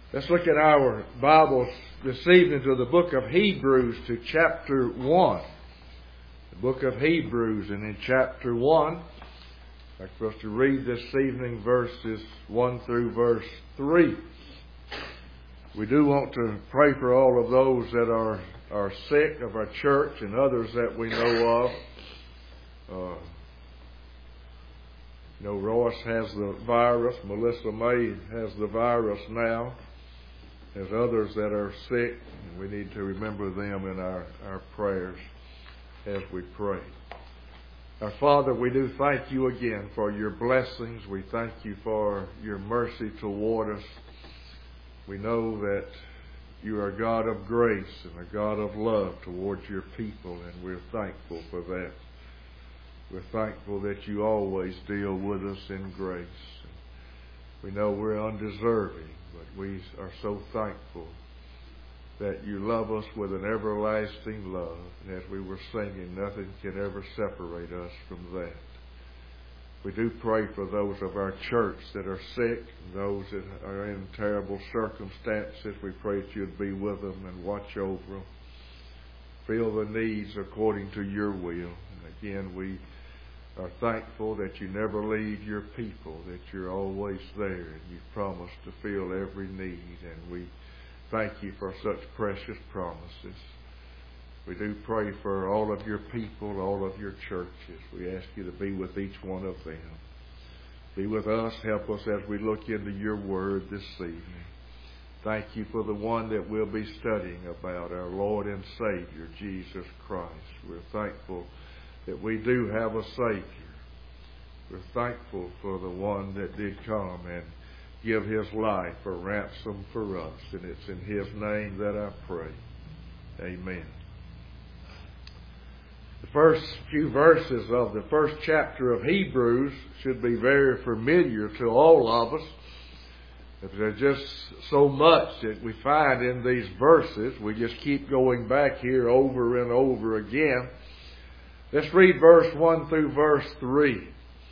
Let's look at our Bibles this evening to the book of Hebrews, to chapter 1. The book of Hebrews, and in chapter 1, I'd like for us to read this evening verses 1 through verse 3. We do want to pray for all of those that are sick of our church and others that we know of. Royce has the virus. Melissa May has the virus now. There's others that are sick, and we need to remember them in our prayers as we pray. Our Father, we do thank you again for your blessings. We thank you for your mercy toward us. We know that you are a God of grace and a God of love towards your people, and we're thankful for that. We're thankful that you always deal with us in grace. We know we're undeserving, but we are so thankful that you love us with an everlasting love. And as we were singing, nothing can ever separate us from that. We do pray for those of our church that are sick, and those that are in terrible circumstances. We pray that you'd be with them and watch over them. Fill the needs according to your will. And again, we are thankful that you never leave your people, that you're always there, and you've promised to fill every need, and we thank you for such precious promises. We do pray for all of your people, all of your churches. We ask you to be with each one of them. Be with us. Help us as we look into your word this evening. Thank you for the one that we'll be studying about, our Lord and Savior, Jesus Christ. We're thankful that we do have a Savior. We're thankful for the one that did come and give his life a ransom for us. And it's in his name that I pray. Amen. The first few verses of the first chapter of Hebrews should be very familiar to all of us. There's just so much that we find in these verses. We just keep going back here over and over again. Let's read verse 1 through verse 3.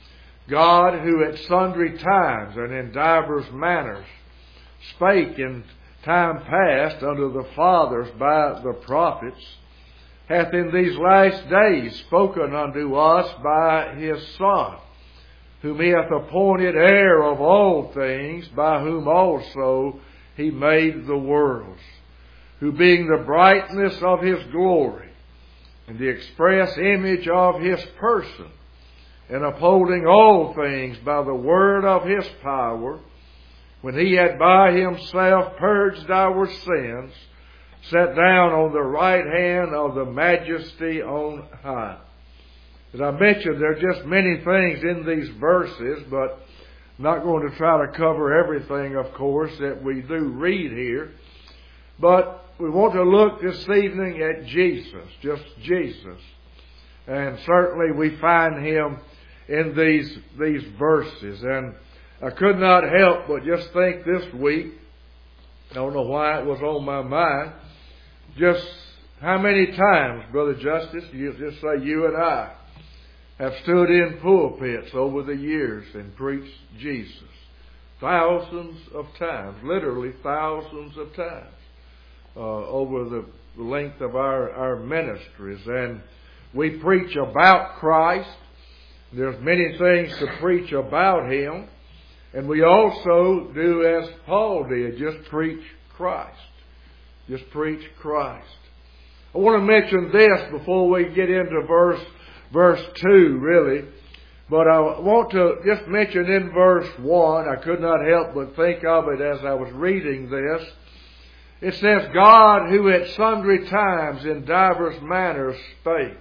God, who at sundry times and in divers manners spake in time past unto the fathers by the prophets, hath in these last days spoken unto us by his Son, whom he hath appointed heir of all things, by whom also he made the worlds, who being the brightness of his glory, and the express image of his person, and upholding all things by the word of his power, when he had by himself purged our sins, sat down on the right hand of the majesty on high. As I mentioned, there are just many things in these verses, but I'm not going to try to cover everything, of course, that we do read here. But we want to look this evening at Jesus, just Jesus. And certainly we find him in these verses. And I could not help but just think this week, I don't know why it was on my mind, just how many times, Brother Justice, you just say you and I have stood in pulpits over the years and preached Jesus. Thousands of times, literally thousands of times. Over the length of our ministries. And we preach about Christ. There's many things to preach about him. And we also do as Paul did, just preach Christ. Just preach Christ. I want to mention this before we get into verse 2, really. But I want to just mention in verse 1, I could not help but think of it as I was reading this. It says, God, who at sundry times in divers manners spake.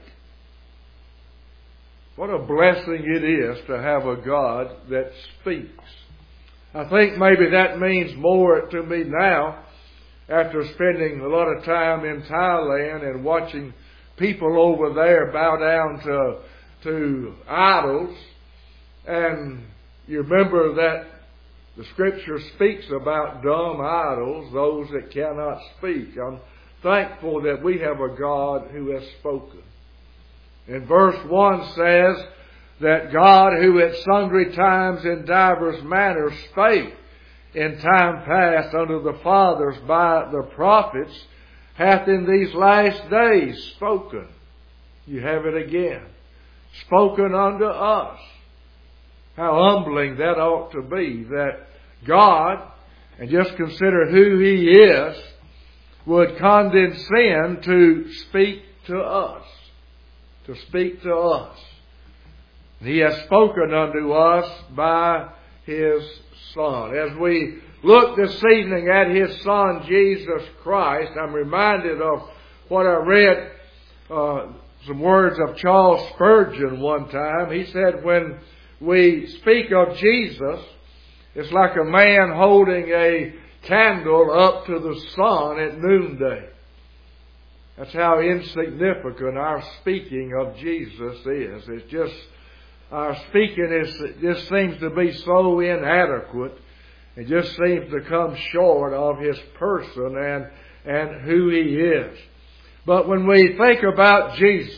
What a blessing it is to have a God that speaks. I think maybe that means more to me now, after spending a lot of time in Thailand and watching people over there bow down to idols. And you remember that the Scripture speaks about dumb idols, those that cannot speak. I'm thankful that we have a God who has spoken. And verse 1 says that God, who at sundry times in divers manners spake in time past unto the fathers by the prophets, hath in these last days spoken. You have it again. Spoken unto us. How humbling that ought to be, that God, and just consider who He is, would condescend to speak to us. To speak to us. He has spoken unto us by His Son. As we look this evening at His Son, Jesus Christ, I'm reminded of what I read, some words of Charles Spurgeon one time. He said, when we speak of Jesus, it's like a man holding a candle up to the sun at noonday. That's how insignificant our speaking of Jesus is. It's just, our speaking just seems to be so inadequate. It just seems to come short of His person and who He is. But when we think about Jesus,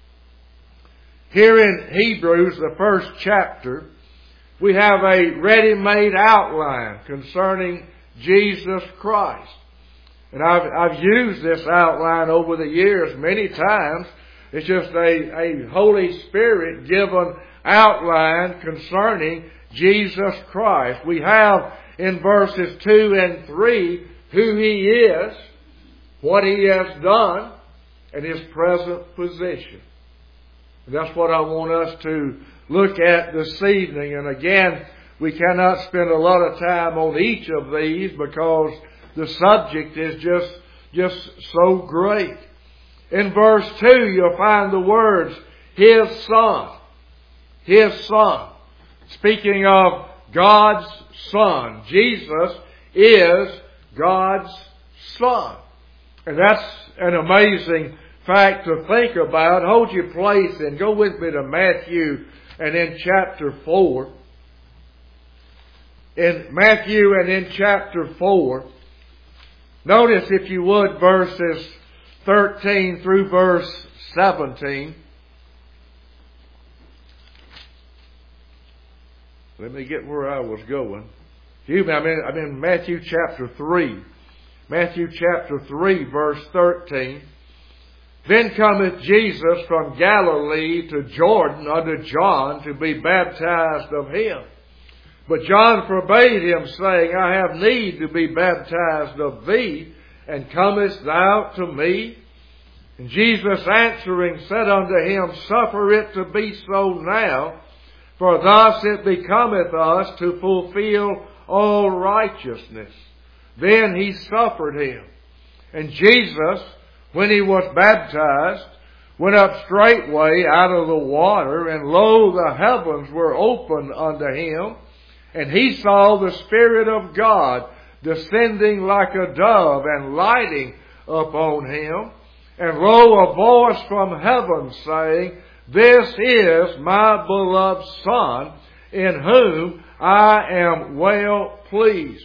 here in Hebrews, the first chapter, we have a ready-made outline concerning Jesus Christ. And I've used this outline over the years many times. It's just a Holy Spirit given outline concerning Jesus Christ. We have in verses 2 and 3 who He is, what He has done, and His present position. And that's what I want us to look at this evening. And again, we cannot spend a lot of time on each of these because the subject is just so great. In verse 2, you'll find the words, His Son. His Son. Speaking of God's Son. Jesus is God's Son. And that's an amazing fact to think about. Hold your place and go with me to Matthew and in chapter 4. In Matthew and in chapter 4, notice if you would verses 13 through verse 17. Let me get where I was going. I'm in Matthew chapter 3. Matthew chapter 3 verse 13. Then cometh Jesus from Galilee to Jordan unto John to be baptized of him. But John forbade him, saying, I have need to be baptized of thee, and comest thou to me? And Jesus answering said unto him, Suffer it to be so now, for thus it becometh us to fulfill all righteousness. Then he suffered him. And Jesus, when he was baptized, went up straightway out of the water, and lo, the heavens were opened unto him, and he saw the Spirit of God descending like a dove and lighting upon him. And lo, a voice from heaven saying, This is my beloved Son, in whom I am well pleased.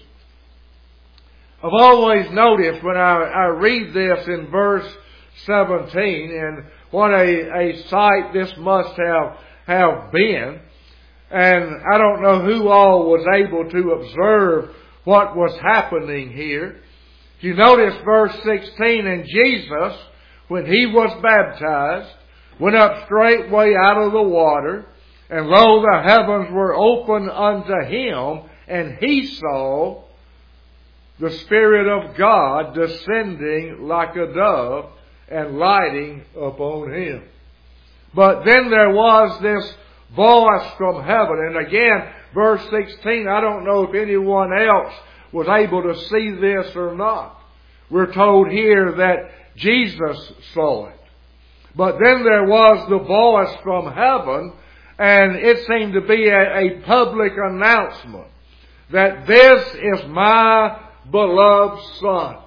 I've always noticed when I read this in verse 17, and what a sight this must have been. And I don't know who all was able to observe what was happening here. If you notice verse 16, and Jesus, when he was baptized, went up straightway out of the water, and lo, the heavens were opened unto him, and he saw the Spirit of God descending like a dove and lighting upon him. But then there was this voice from heaven. And again, verse 16, I don't know if anyone else was able to see this or not. We're told here that Jesus saw it. But then there was the voice from heaven, and it seemed to be a public announcement that this is my beloved Son.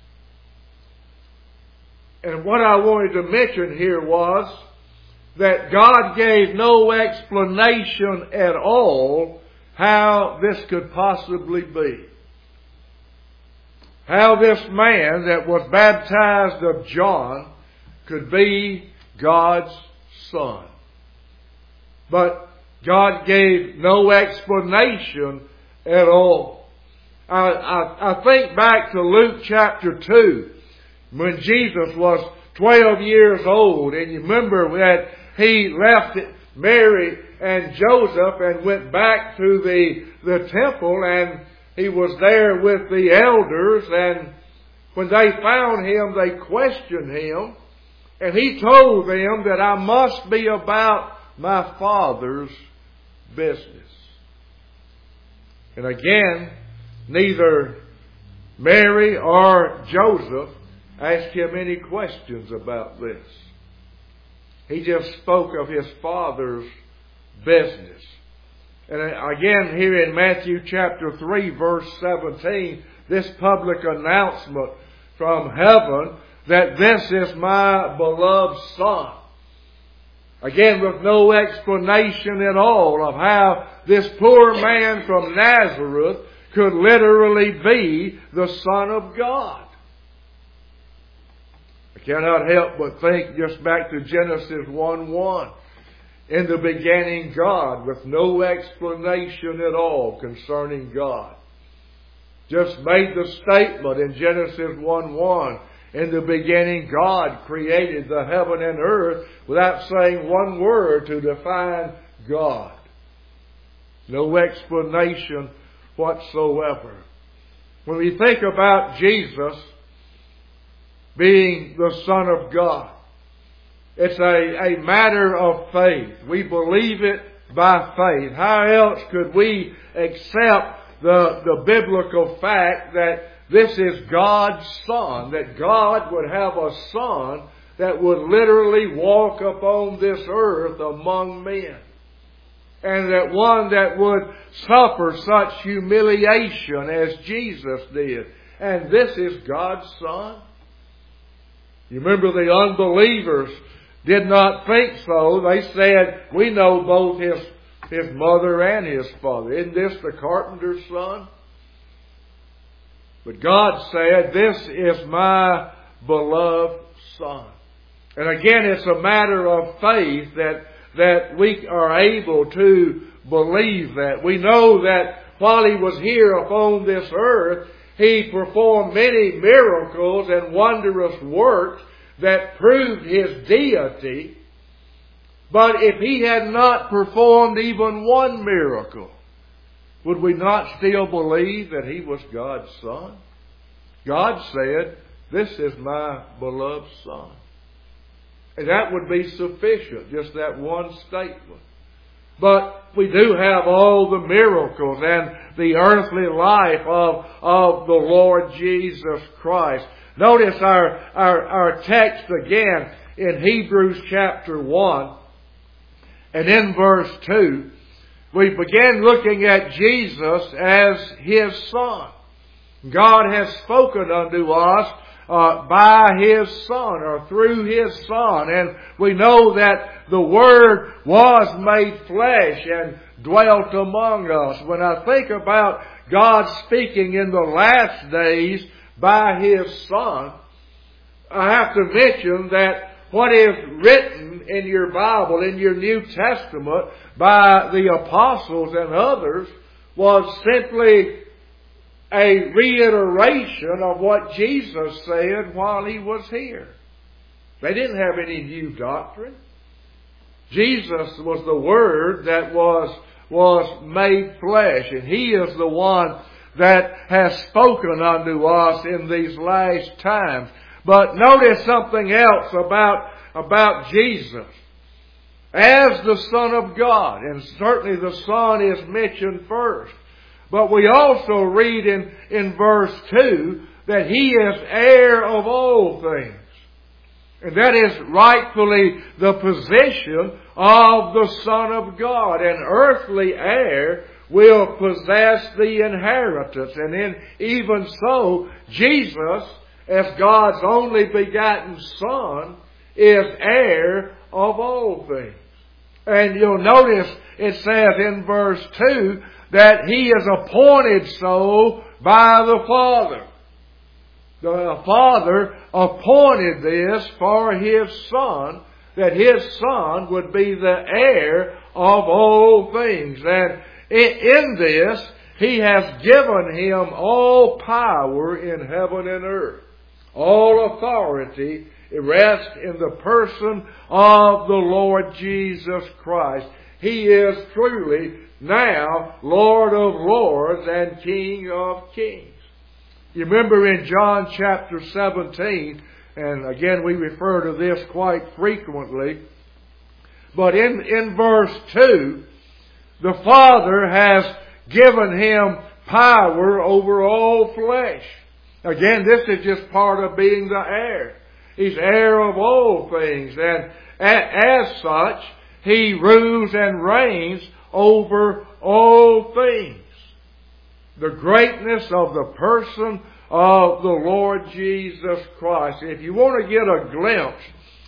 And what I wanted to mention here was that God gave no explanation at all how this could possibly be. How this man that was baptized of John could be God's Son. But God gave no explanation at all. I think back to Luke chapter 2, when Jesus was 12 years old, and you remember that He left Mary and Joseph and went back to the temple, and He was there with the elders, and when they found Him, they questioned Him, and He told them that I must be about my Father's business. And again, neither Mary or Joseph asked Him any questions about this. He just spoke of His Father's business. And again, here in Matthew chapter 3, verse 17, this public announcement from heaven that this is my beloved Son. Again, with no explanation at all of how this poor man from Nazareth could literally be the Son of God. I cannot help but think just back to Genesis 1:1. In the beginning God, with no explanation at all concerning God. Just made the statement in Genesis 1:1. In the beginning God created the heaven and earth without saying one word to define God. No explanation whatsoever. When we think about Jesus being the Son of God, it's a matter of faith. We believe it by faith. How else could we accept the biblical fact that this is God's Son, that God would have a Son that would literally walk upon this earth among men, and that one that would suffer such humiliation as Jesus did, and this is God's Son? You remember the unbelievers did not think so. They said, we know both his mother and his father. Isn't this the carpenter's son? But God said, this is my beloved Son. And again, it's a matter of faith that we are able to believe that. We know that while He was here upon this earth, He performed many miracles and wondrous works that proved His deity. But if He had not performed even one miracle, would we not still believe that He was God's Son? God said, this is my beloved Son. And that would be sufficient, just that one statement. But we do have all the miracles and the earthly life of the Lord Jesus Christ. Notice our text again in Hebrews chapter 1 and in verse 2. We begin looking at Jesus as His Son. God has spoken unto us by His Son, or through His Son. And we know that the Word was made flesh and dwelt among us. When I think about God speaking in the last days by His Son, I have to mention that what is written in your Bible, in your New Testament, by the apostles and others, was simply a reiteration of what Jesus said while He was here. They didn't have any new doctrine. Jesus was the Word that was made flesh, and He is the one that has spoken unto us in these last times. But notice something else about Jesus. As the Son of God, and certainly the Son is mentioned first. But we also read in verse 2 that He is heir of all things. And that is rightfully the position of the Son of God. An earthly heir will possess the inheritance. And even so, Jesus, as God's only begotten Son, is heir of all things. And you'll notice it says in verse 2 that He is appointed so by the Father. The Father appointed this for His Son, that His Son would be the heir of all things. And in this, He has given him all power in heaven and earth. All authority rests in the person of the Lord Jesus Christ. He is truly now Lord of lords and King of kings. You remember in John chapter 17, and again we refer to this quite frequently, but in verse 2, the Father has given him power over all flesh. Again, this is just part of being the heir. He's heir of all things, and as such, he rules and reigns over all things. The greatness of the person of the Lord Jesus Christ. If you want to get a glimpse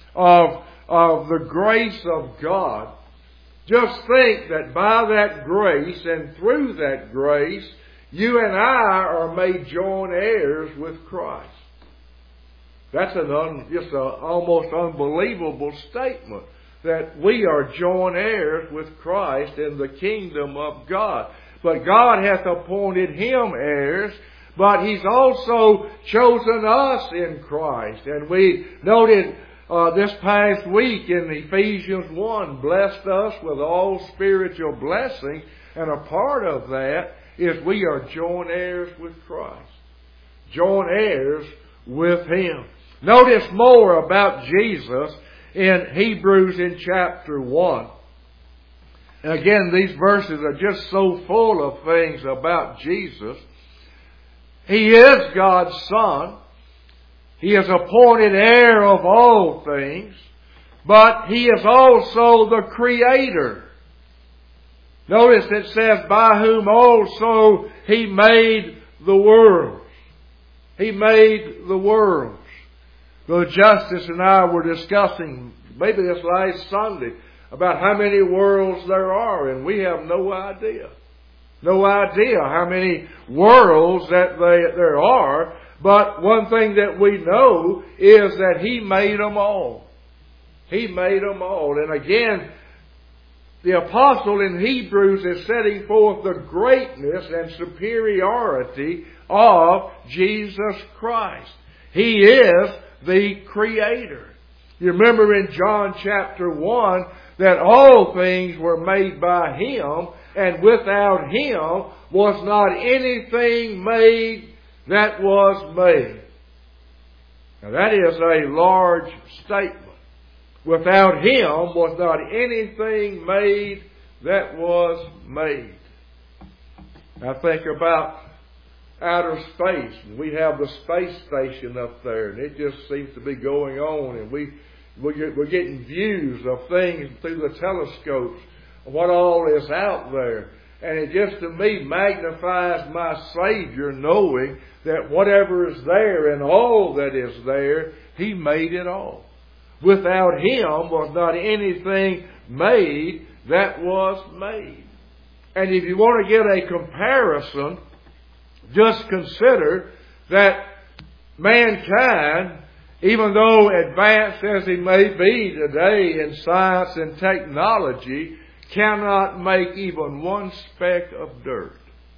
of the grace of God, just think that by that grace and through that grace, you and I are made joint heirs with Christ. That's just an almost unbelievable statement, that we are joint heirs with Christ in the kingdom of God. But God hath appointed him heirs, but he's also chosen us in Christ. And we noted this past week in Ephesians 1, blessed us with all spiritual blessing, and a part of that is we are joint heirs with Christ. Joint heirs with him. Notice more about Jesus in Hebrews in chapter 1. And again, these verses are just so full of things about Jesus. He is God's Son. He is appointed heir of all things. But He is also the Creator. Notice it says, by whom also He made the worlds. He made the worlds. Brother Justice and I were discussing, maybe this last Sunday, about how many worlds there are, and we have no idea. No idea how many worlds that there are, but one thing that we know is that He made them all. He made them all. And again, the apostle in Hebrews is setting forth the greatness and superiority of Jesus Christ. He is the Creator. You remember in John chapter 1 that all things were made by Him, and without Him was not anything made that was made. Now that is a large statement. Without Him was not anything made that was made. Now think about outer space. We have the space station up there, and it just seems to be going on, and we're getting views of things through the telescopes, what all is out there. And it just, to me, magnifies my Savior, knowing that whatever is there and all that is there, He made it all. Without Him was not anything made that was made. And if you want to get a comparison, just consider that mankind, even though advanced as he may be today in science and technology, cannot make even one speck of dirt.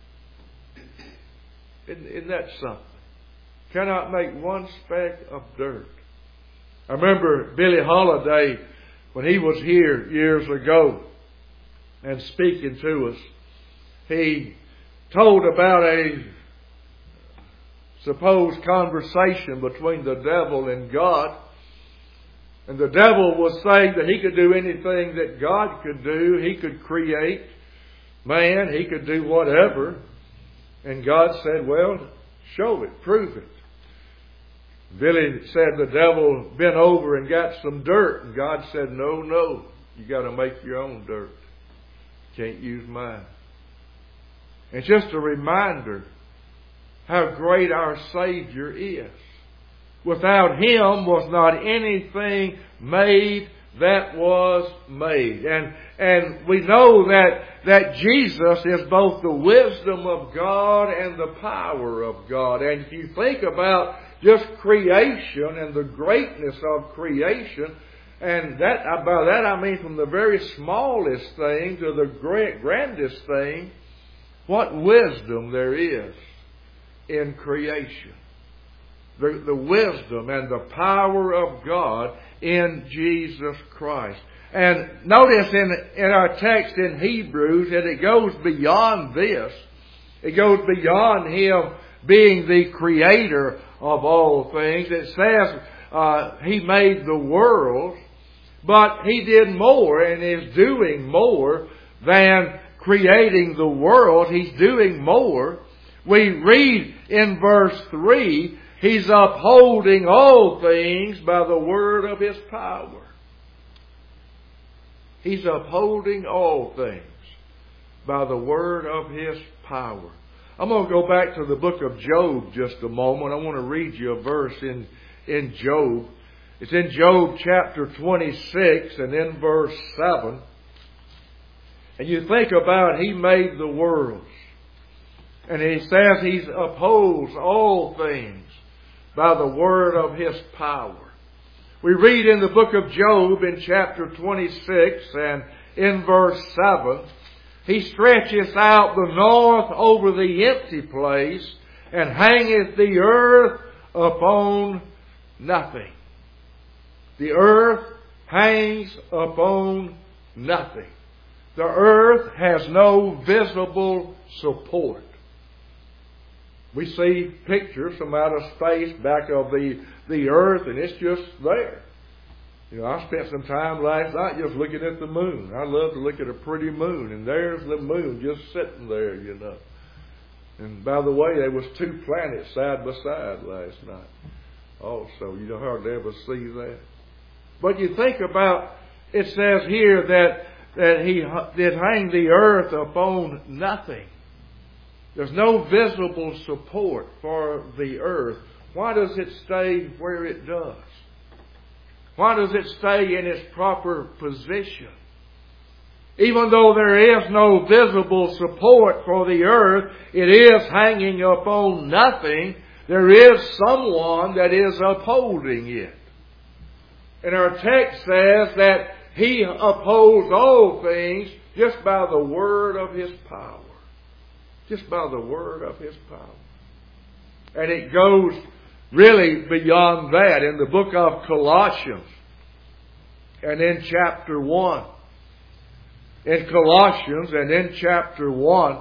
Isn't that something? Cannot make one speck of dirt. I remember Billy Holiday, when he was here years ago and speaking to us, he told about a supposed conversation between the devil and God. And the devil was saying that he could do anything that God could do. He could create man. He could do whatever. And God said, well, show it. Prove it. Billy said the devil bent over and got some dirt. And God said, no. You got to make your own dirt. Can't use mine. It's just a reminder how great our Savior is. Without Him was not anything made that was made. And we know that Jesus is both the wisdom of God and the power of God. And if you think about just creation and the greatness of creation, and that by that I mean from the very smallest thing to the grandest thing, what wisdom there is in creation. The wisdom and the power of God in Jesus Christ. And notice in our text in Hebrews that it goes beyond this. It goes beyond Him being the creator of all things. It says He made the world, but He did more and is doing more than creating the world. He's doing more. We read in verse 3, He's upholding all things by the word of His power. He's upholding all things by the word of His power. I'm going to go back to the book of Job just a moment. I want to read you a verse in Job. It's in Job chapter 26 and in verse 7. And you think about He made the worlds. And He says He upholds all things by the word of His power. We read in the book of Job in chapter 26 and in verse 7, He stretches out the north over the empty place and hangeth the earth upon nothing. The earth hangs upon nothing. The earth has no visible support. We see pictures from outer space back of the earth, and it's just there. You know, I spent some time last night just looking at the moon. I love to look at a pretty moon, and there's the moon just sitting there, you know. And by the way, there was two planets side by side last night. Also, you don't hardly ever see that. But you think about, it says here that He did hang the earth upon nothing. There's no visible support for the earth. Why does it stay where it does? Why does it stay in its proper position? Even though there is no visible support for the earth, it is hanging upon nothing. There is someone that is upholding it. And our text says that He upholds all things just by the word of His power. Just by the word of His power. And it goes really beyond that in the book of Colossians and in chapter 1. In Colossians and in chapter 1,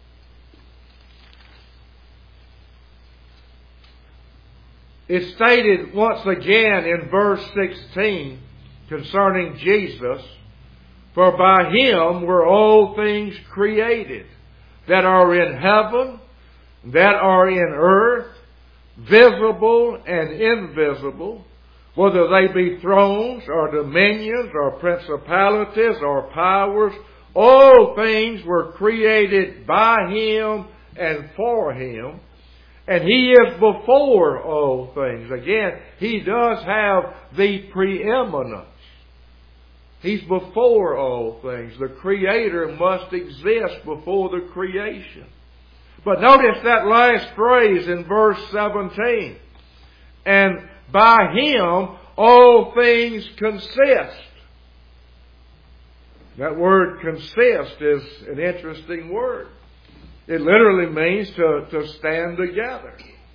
it's stated once again in verse 16 concerning Jesus, for by Him were all things created, that are in heaven, that are in earth, visible and invisible, whether they be thrones or dominions or principalities or powers, all things were created by Him and for Him, and He is before all things. Again, He does have the preeminence. He's before all things. The Creator must exist before the creation. But notice that last phrase in verse 17. And by Him all things consist. That word consist is an interesting word. It literally means to stand together.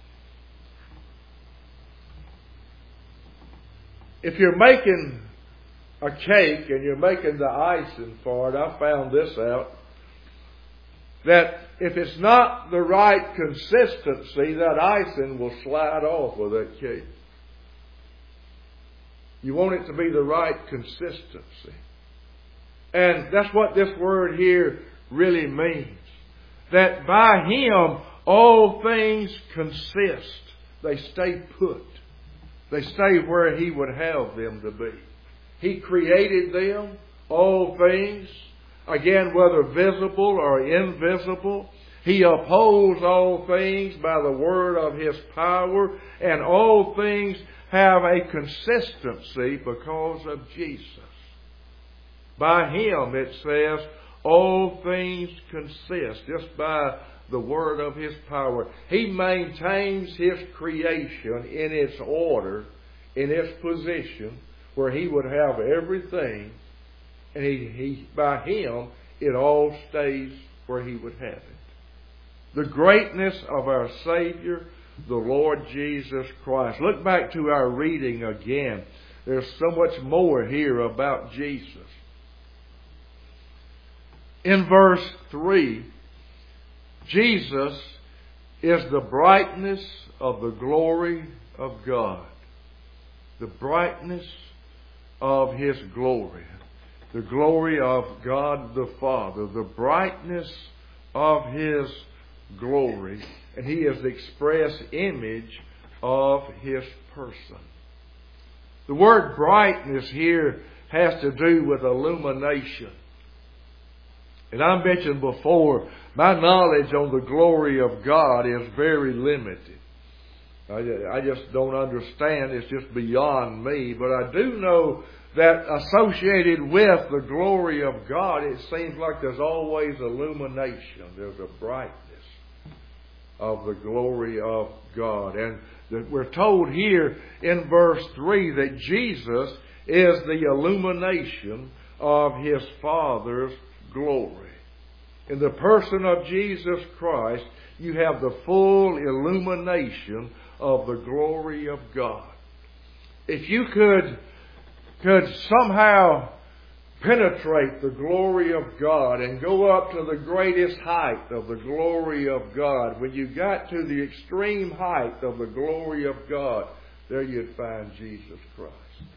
If you're making a cake and you're making the icing for it, I found this out, that if it's not the right consistency, that icing will slide off of that cake. You want it to be the right consistency. And that's what this word here really means. That by Him all things consist. They stay put. They stay where He would have them to be. He created them, all things, again, whether visible or invisible. He upholds all things by the word of His power, and all things have a consistency because of Jesus. By Him, it says, all things consist, just by the word of His power. He maintains His creation in its order, in its position, where He would have everything, and he by Him, it all stays where He would have it. The greatness of our Savior, the Lord Jesus Christ. Look back to our reading again. There's so much more here about Jesus. In verse 3, Jesus is the brightness of the glory of God. The brightness of His glory. The glory of God the Father. The brightness of His glory. And He is the express image of His person. The word brightness here has to do with illumination. And I mentioned before, my knowledge on the glory of God is very limited. I just don't understand. It's just beyond me. But I do know that associated with the glory of God, it seems like there's always illumination. There's a brightness of the glory of God. And we're told here in verse 3 that Jesus is the illumination of His Father's glory. In the person of Jesus Christ, you have the full illumination of the glory of God. If you could somehow penetrate the glory of God and go up to the greatest height of the glory of God, when you got to the extreme height of the glory of God, there you'd find Jesus Christ.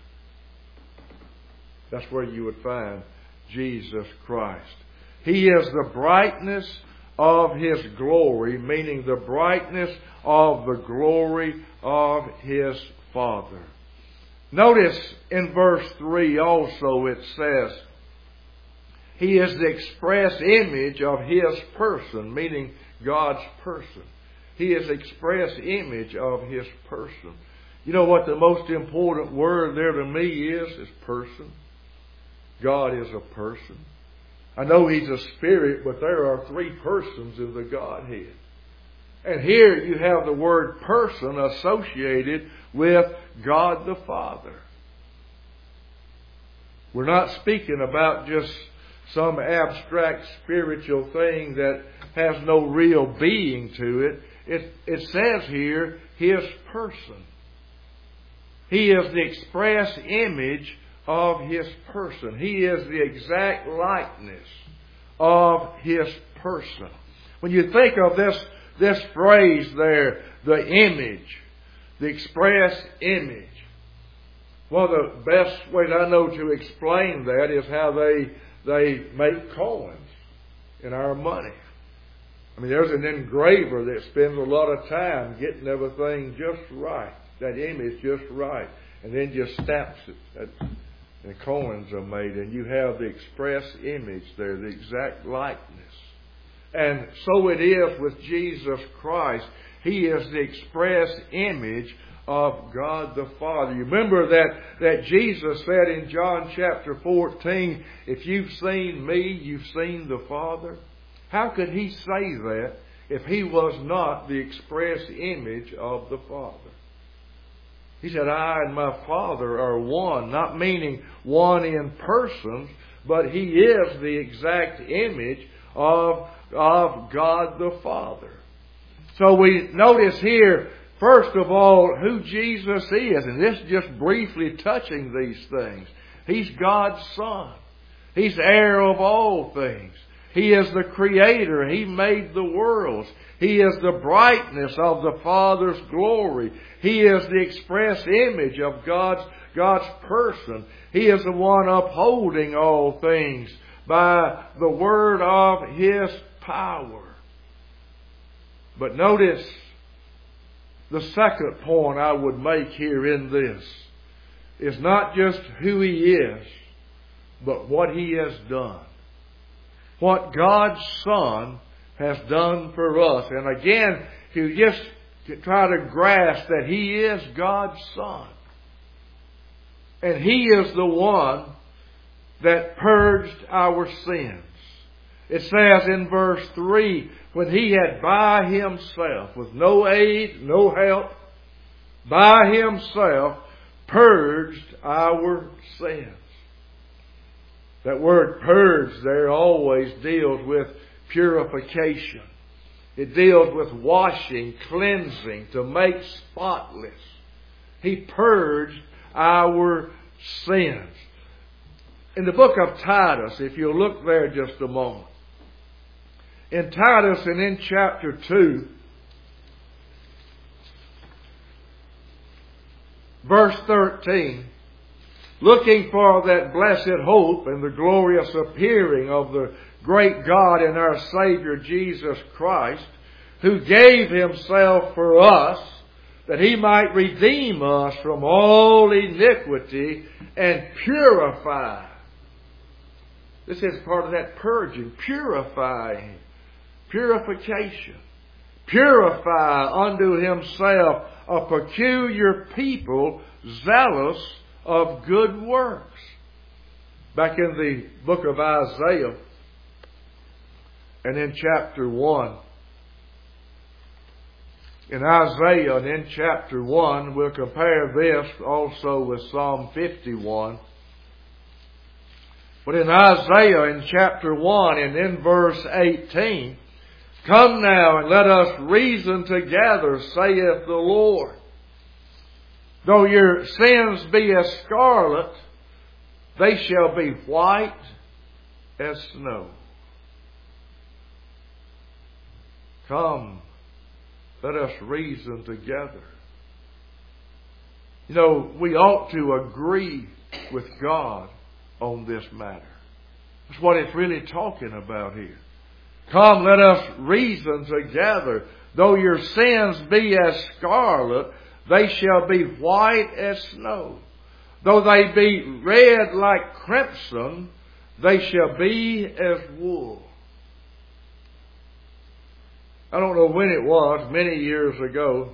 That's where you would find Jesus Christ. He is the brightness of His glory, meaning the brightness of the glory of His Father. Notice in verse 3 also it says, He is the express image of His person, meaning God's person. He is the express image of His person. You know what the most important word there to me is person. God is a person. I know He's a spirit, but there are three persons in the Godhead. And here you have the word person associated with God the Father. We're not speaking about just some abstract spiritual thing that has no real being to it. It says here, His person. He is the express image of His person. He is the exact likeness of His person. When you think of this phrase there, the image, the express image, one of the best ways I know to explain that is how they make coins in our money. I mean, there's an engraver that spends a lot of time getting everything just right, that image just right, and then just stamps it. The coins are made, and you have the express image there, the exact likeness. And so it is with Jesus Christ. He is the express image of God the Father. You remember that Jesus said in John chapter 14, if you've seen me, you've seen the Father. How could He say that if He was not the express image of the Father? He said, I and my Father are one, not meaning one in persons, but He is the exact image of God the Father. So we notice here, first of all, who Jesus is. And this is just briefly touching these things. He's God's Son. He's heir of all things. He is the Creator. He made the worlds. He is the brightness of the Father's glory. He is the express image of God's person. He is the one upholding all things by the word of His power. But notice the second point I would make here in this is not just who He is, but what He has done. What God's Son has done for us. And again, to just try to grasp that He is God's Son. And He is the one that purged our sins. It says in verse 3, when He had by Himself, with no aid, no help, by Himself purged our sins. That word purge there always deals with purification. It deals with washing, cleansing, to make spotless. He purged our sins. In the book of Titus, if you'll look there just a moment. In Titus and in chapter 2, verse 13, looking for that blessed hope and the glorious appearing of the great God and our Savior Jesus Christ, who gave Himself for us, that He might redeem us from all iniquity and purify. This is part of that purging, purifying, purification. Purify unto Himself a peculiar people, zealous of good works. Back in the book of Isaiah, and in chapter 1. In Isaiah and in chapter 1, we'll compare this also with Psalm 51. But in Isaiah in chapter 1 and in verse 18, come now and let us reason together, saith the Lord. Though your sins be as scarlet, they shall be white as snow. Come, let us reason together. You know, we ought to agree with God on this matter. That's what it's really talking about here. Come, let us reason together. Though your sins be as scarlet, they shall be white as snow. Though they be red like crimson, they shall be as wool. I don't know when it was, many years ago,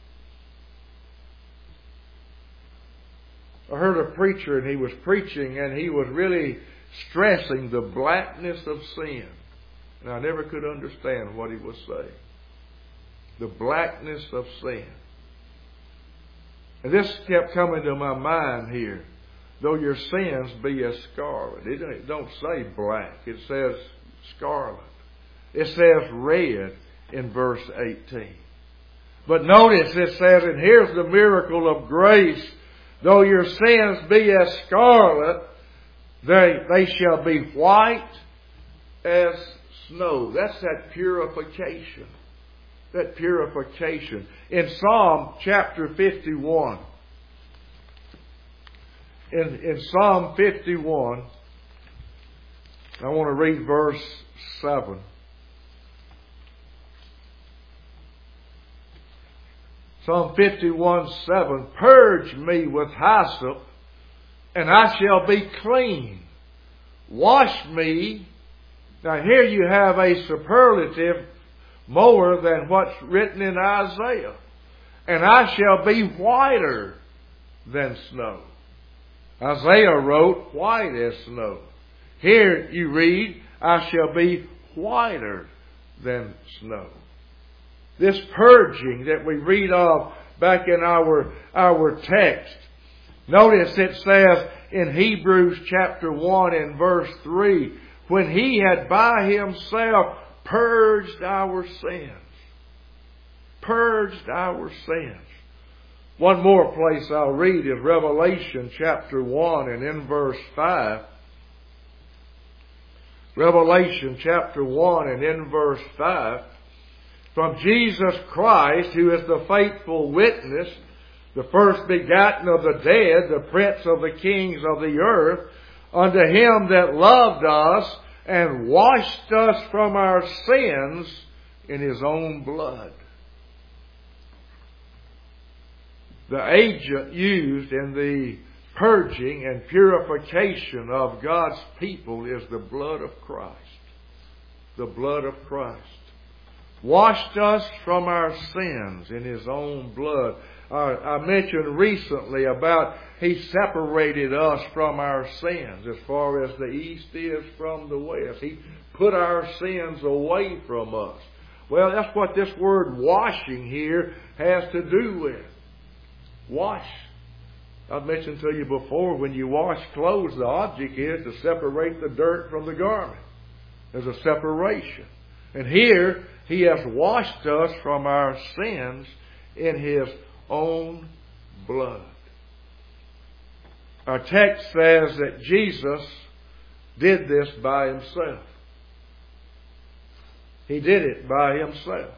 I heard a preacher and he was preaching and he was really stressing the blackness of sin. And I never could understand what he was saying. The blackness of sin. And this kept coming to my mind here. Though your sins be as scarlet. It don't say black. It says scarlet. It says red in verse 18. But notice it says, and here's the miracle of grace. Though your sins be as scarlet, they shall be white as snow. That's that purification. That purification. In Psalm chapter 51. In Psalm 51, I want to read verse 7. Psalm 51:7, purge me with hyssop, and I shall be clean. Wash me. Now here you have a superlative more than what's written in Isaiah. And I shall be whiter than snow. Isaiah wrote white as snow. Here you read, I shall be whiter than snow. This purging that we read of back in our text. Notice it says in Hebrews chapter 1 and verse 3, when He had by Himself purged our sins. Purged our sins. One more place I'll read is Revelation chapter 1 and in verse 5. Revelation chapter 1 and in verse 5. From Jesus Christ, who is the faithful witness, the first begotten of the dead, the prince of the kings of the earth, unto Him that loved us and washed us from our sins in His own blood. The agent used in the purging and purification of God's people is the blood of Christ. The blood of Christ. Washed us from our sins in His own blood. I mentioned recently about He separated us from our sins as far as the east is from the west. He put our sins away from us. Well, that's what this word washing here has to do with. Wash. I've mentioned to you before, when you wash clothes, the object is to separate the dirt from the garment. There's a separation. And here, He has washed us from our sins in His own blood. Our text says that Jesus did this by Himself. He did it by Himself.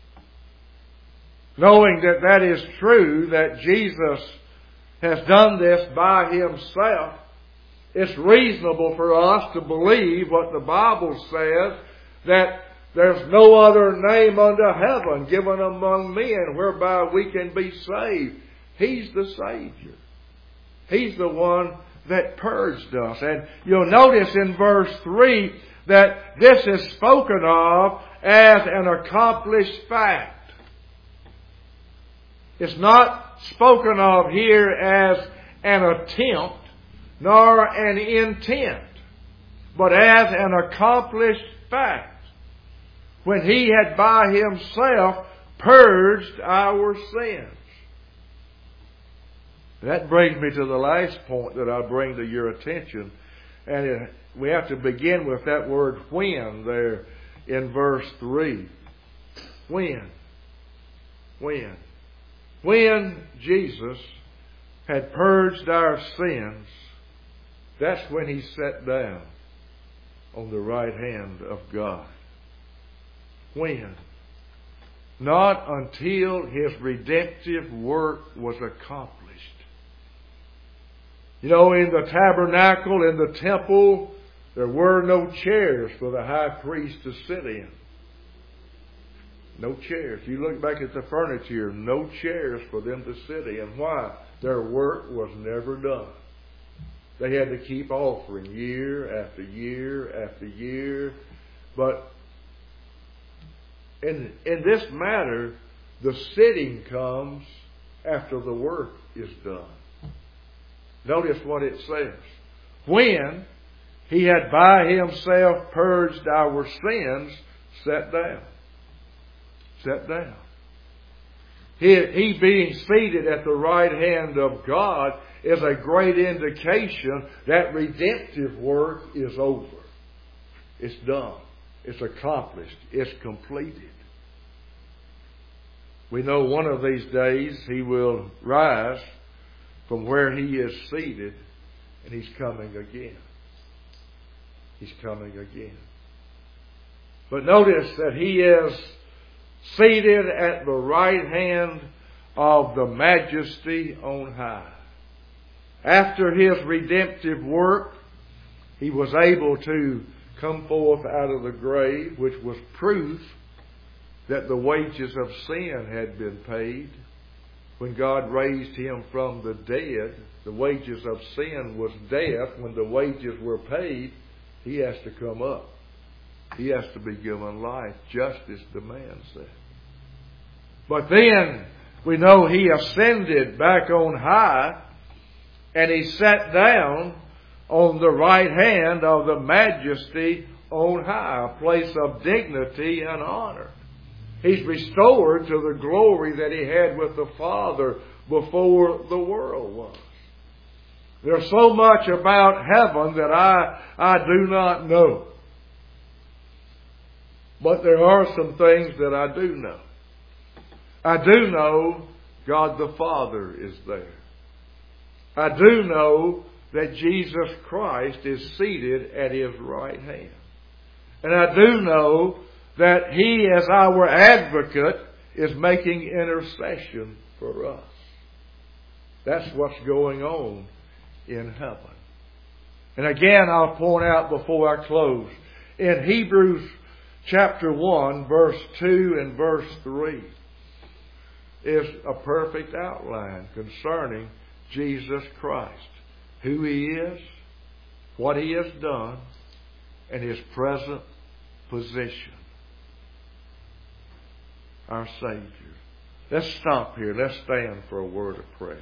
Knowing that that is true, that Jesus has done this by Himself, it's reasonable for us to believe what the Bible says, that there's no other name under heaven given among men whereby we can be saved. He's the Savior. He's the one that purged us. And you'll notice in verse 3 that this is spoken of as an accomplished fact. It's not spoken of here as an attempt nor an intent, but as an accomplished fact. When He had by Himself purged our sins. That brings me to the last point that I bring to your attention. And we have to begin with that word when there in verse 3. When? When Jesus had purged our sins, that's when He sat down on the right hand of God. When? Not until His redemptive work was accomplished. You know, in the tabernacle, in the temple, there were no chairs for the high priest to sit in. No chairs. You look back at the furniture, no chairs for them to sit in. Why? Their work was never done. They had to keep offering year after year after year. But in this matter, the sitting comes after the work is done. Notice what it says. When He had by Himself purged our sins, sat down. Sat down. He being seated at the right hand of God is a great indication that redemptive work is over. It's done. It's accomplished. It's completed. We know one of these days He will rise from where He is seated, and He's coming again. He's coming again. But notice that He is seated at the right hand of the Majesty on high. After His redemptive work, He was able to come forth out of the grave, which was proof that the wages of sin had been paid. When God raised Him from the dead, the wages of sin was death. When the wages were paid, He has to come up. He has to be given life, just as the man said. But then we know He ascended back on high, and He sat down on the right hand of the Majesty on high, a place of dignity and honor. He's restored to the glory that He had with the Father before the world was. There's so much about heaven that I do not know. But there are some things that I do know. I do know God the Father is there. I do know that Jesus Christ is seated at His right hand. And I do know that He, as our advocate, is making intercession for us. That's what's going on in heaven. And again, I'll point out before I close, in Hebrews chapter 1, verse 2 and verse 3, is a perfect outline concerning Jesus Christ. Who He is, what He has done, and His present position. Our Savior. Let's stop here. Let's stand for a word of prayer.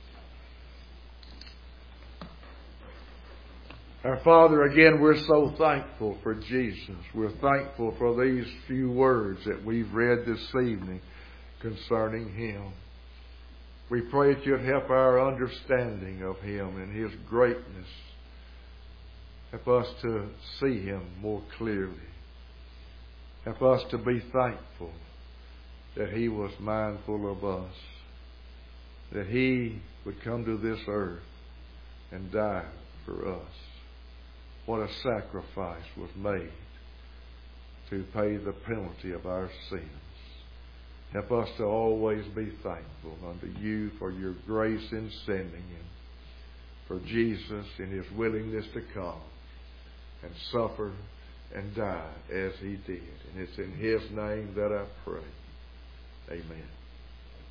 Our Father, again, we're so thankful for Jesus. We're thankful for these few words that we've read this evening concerning Him. We pray that You'd help our understanding of Him and His greatness. Help us to see Him more clearly. Help us to be thankful that He was mindful of us, that He would come to this earth and die for us. What a sacrifice was made to pay the penalty of our sins. Help us to always be thankful unto You for Your grace in sending Him, for Jesus in His willingness to come and suffer and die as He did. And it's in His name that I pray. Amen.